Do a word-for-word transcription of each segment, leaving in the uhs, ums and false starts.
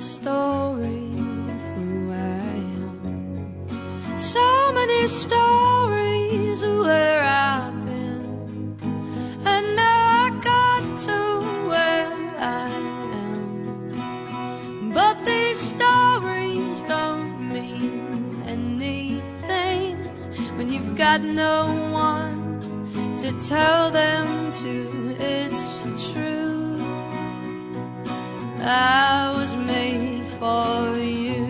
story of who I am. So many stories of where I've been, and now I got to where I am. But these stories don't mean anything when you've got no one to tell them to. It's true, I was made for you.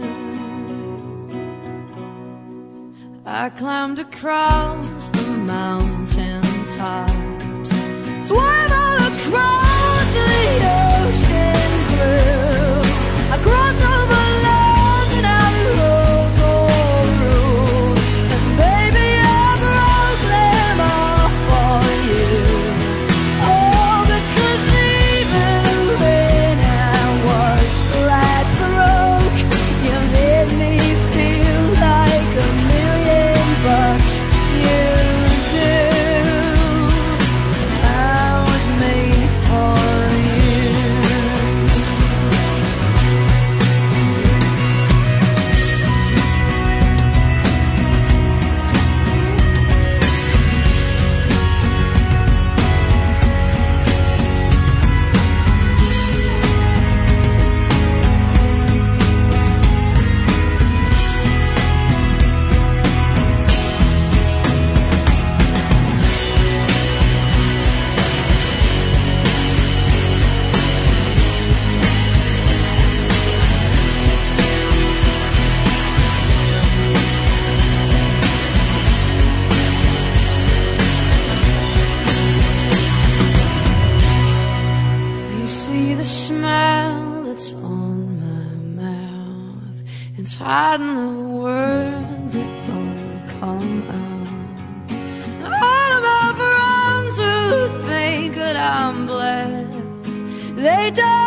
I climbed across the mountain tops, swam all across the ocean blue. I crossed over land and I rode all road, and baby I broke them all for you. Oh, because even when I was flat broke, you made me feel like a million bucks. You do. I was made for you. You see the smile that's on my mouth, it's hiding the words that don't come out. And all of my friends who think that I'm blessed, they don't